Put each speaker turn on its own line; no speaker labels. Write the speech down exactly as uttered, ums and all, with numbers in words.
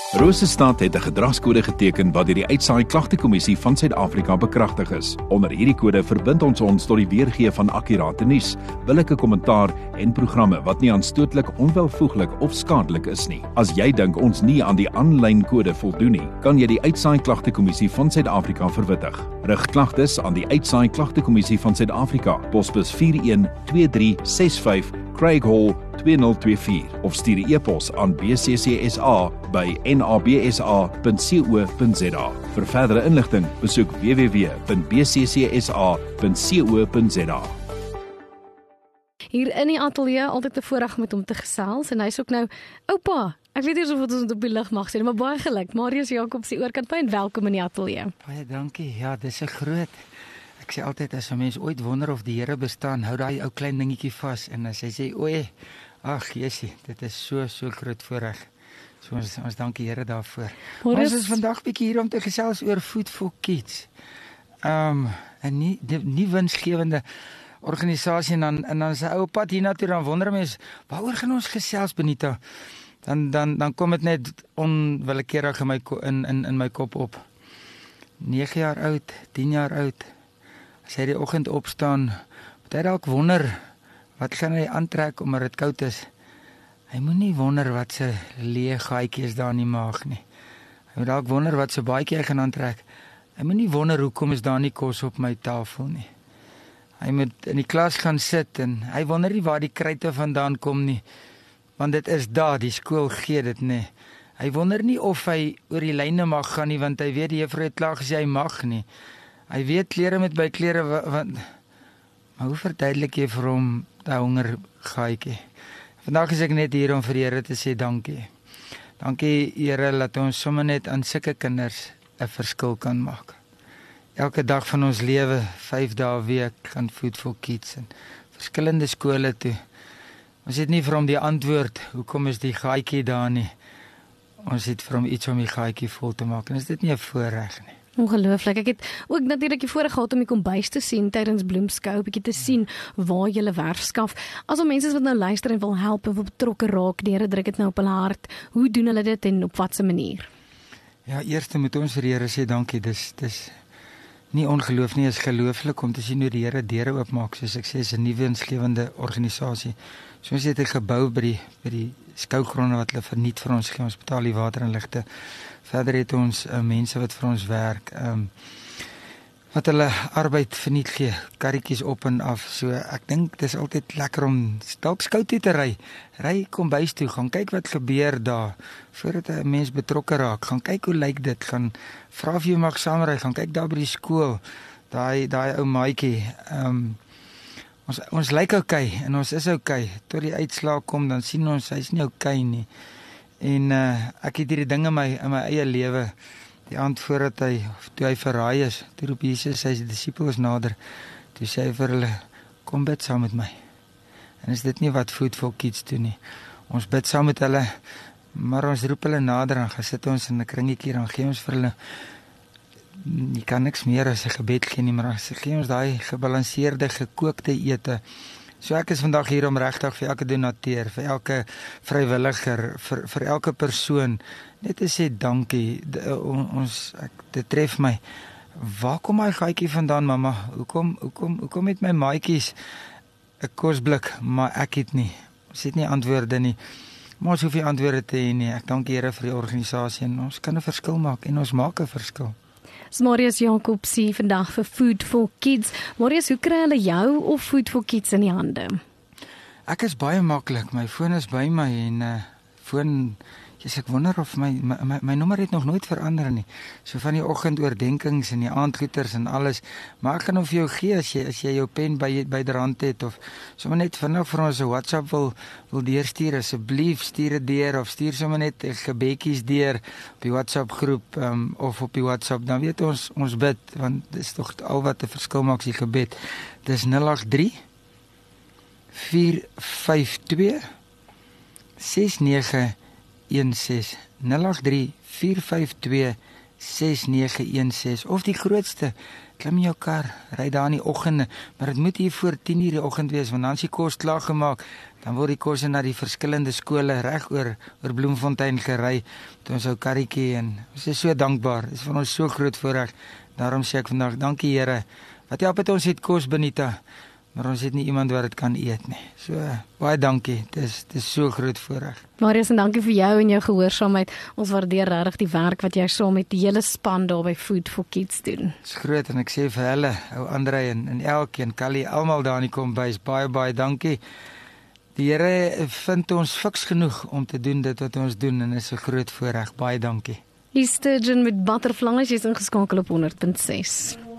Rosestad het 'n gedragskode geteken wat deur die Uitsaai Klagtekommissie van Suid-Afrika bekragtig is. Onder hierdie kode verbind ons ons tot die weergee van akkurate nuus, billike kommentaar en programme wat nie aanstootlik, onwelvoeglik of skadelik is nie. As jy dink ons nie aan die aanlyn kode voldoen nie, kan jy die Uitsaai Klagtekommissie van Suid-Afrika verwittig. Rig klagtes aan die Uitsaai Klagtekommissie van Suid-Afrika, posbus vier een twee drie ses vyf, Craig Hall twee nul twee vier of stuur 'n e-pos aan b c c s a by n a b s a punt co punt z a. Vir verdere inligting, besoek w w w punt b c c s a punt co punt z a.
Hier in die ateljee altyd 'n voorreg met hom te gesels en hy's ook nou oupa. Ek weet nie of ons dit op die lig mag sê, maar baie geluk. Marius Jacobs se oorkant by en welkom in die ateljee.
Baie dankie. Ja, dis 'n groot. Ek sê altyd as 'n mens ooit wonder of die Here bestaan, hou daai ou klein dingetjie vas en as hy sê, "Oei, ag Jesusie, dit is so so groot voorreg." So ons ons dank die Here daarvoor. Ons is vandag bietjie hier om te gesels oor Food for Kids. Um 'n nie nie winsgewende organisasie en dan en dan se ou pad hiernatoe, dan wonder mense, waaroor gaan ons gesels, Benita? Dan dan dan kom dit net onwillekeurig in my in in in my kop op. nege jaar oud, tien jaar oud. As hy die oggend opstaan, moet hy dalk wonder wat gaan hy aantrek omdat dit koud is. Hy moet nie wonder wat se leë gaatjie is daar in die maag nie. Hy moet dalk wonder wat se baadjie hy gaan aantrek. Hy moet nie wonder hoekom is daar nie kos op my tafel nie. Hy moet in die klas gaan sit en hy wonder nie waar die kruite vandaan kom nie, want dit is daar, die skool gee dit nie. Hy wonder nie of hy oor die lyne mag gaan nie, want hy weet die juffrou het klaar gesê hy mag nie. Hy weet klere met by klere, want maar hoe verduidelik jy vir hom daai honger gaatjie? Vandag is ek net hier om vir die Here te sê dankie. Dankie Here dat ons sommer net aan sulke kinders 'n verskil kan maak. Elke dag van ons lewe, vyf dae 'n week, gaan Food for Kids en verskillende skole toe. Ons het nie vir hom die antwoord, hoekom is die gaatjie daar nie. Ons het vir hom iets om die gaatjie vol te maak en is dit nie 'n voorreg nie.
Ongelooflik. Ek het ook natuurlik die voorreg gehad om die kombuis te sien tydens Bloemskou, 'n bietjie te sien waar jy werf skaf. As al mense wat nou luister en wil help en wil betrokke raak, die Here druk dit nou op hulle hart. Hoe doen hulle dit en op watter manier?
Ja, eers moet ons vir die Here sê dankie. Dis dis nie ongeloof nie, is gelooflik om te sien hoe die Here deure oopmaak. Soos ek sê, is 'n nuwe insgewende organisasie. So ons het 'n gebou by die by die skougronde wat hulle verniet vir ons gee. Ons betaal die water en ligte. Verder het ons uh, mense wat vir ons werk, um, wat hulle arbeid verniet gee, karretjies op en af. So ek dink dis altyd lekker om dalk skou toe te ry. Ry kombuis toe, gaan kyk wat gebeur daar voordat 'n mens betrokke raak. Gaan kyk hoe lyk dit, gaan vra of jy mag saamry, gaan kyk daar by die skool. Daai daai ou maatjie, um, ons ons lyk okay en ons is okay. Tot die uitslae kom, dan sien ons hy's nie okay nie. En uh, ek het hierdie dinge in my in my eie lewe, die aand voordat hy, toe hy verraai is, toe roep Jesus sy disippels nader, toe sê hy vir hulle, kom bid saam met my. En is dit nie wat Food for Kids doen nie? Ons bid saam met hulle, maar ons roep hulle nader en gaan sit ons in 'n kringetjie en gee ons vir hulle, jy kan niks meer as 'n gebed gee nie, maar ons gee ons daai gebalanseerde, gekookte ete. So ek is vandag hier om regtig vir elke donateur, vir elke vrywilliger, vir vir elke persoon net te sê dankie. De, ons ek, dit tref my. Waar kom my gaatjie vandaan, mamma? Hoekom hoekom hoekom het my maatjies 'n kosblik, maar ek het nie. Ons het nie antwoorde nie. Maar ons hoef nie antwoorde te hê nie. Ek dank die Here vir die organisasie en ons kan 'n verskil maak en ons maak 'n verskil.
Marius Jacobs sê vandag vir Food for Kids. Marius, hoe kry hulle jou of Food for Kids in die hande?
Ek is baie maklik. My foon is by my en uh, foon, yes, ek wonder of my, my my my nommer het nog nooit verander nie. So van die oggendoordenkings en die aandgoeters en alles. Maar ek gaan hom vir jou gee as jy as jy jou pen by byderhand het of sommer net vinnig vir ons 'n WhatsApp wil wil deurstuur, asseblief stuur dit deur of stuur sommer net gebedjies deur op die WhatsApp groep um, of op die WhatsApp. Dan weet ons ons bid, want dis tog al wat 'n verskil maak, die gebed. Dis nul agt drie vier vyf twee ses nege een ses nul agt drie vier vyf twee ses nege een ses of die grootste klim in jou kar, ry daar in die oggende, maar dit moet hier voor tien uur die oggend wees, want dan is die kos klaar gemaak, dan word die kosse na die verskillende skole reg oor oor Bloemfontein gery, met ons ou karretjie, en ons is so dankbaar, dit is vir ons so groot voorreg, daarom sê ek vandag, dankie Here, wat help het ons het kos, Benita, maar ons het nie iemand wat dit kan eet nie, so baie dankie, dit is, dit is so groot voorreg.
Marius, en dankie vir jou en jou gehoorsaamheid, ons waardeer regtig die werk wat jy saam met die hele span daar by Food for Kids doen.
Dit is groot, en ek sê vir hulle, ou Andrei en, en elkeen, Callie, almal daar in die kombuis, baie, baie dankie. Die Here vind ons fiks genoeg om te doen dit wat ons doen, en is 'n groot voorreg, baie dankie.
Hier Sturgeon met Butterflies, jy is ingeskakel op honderd punt ses.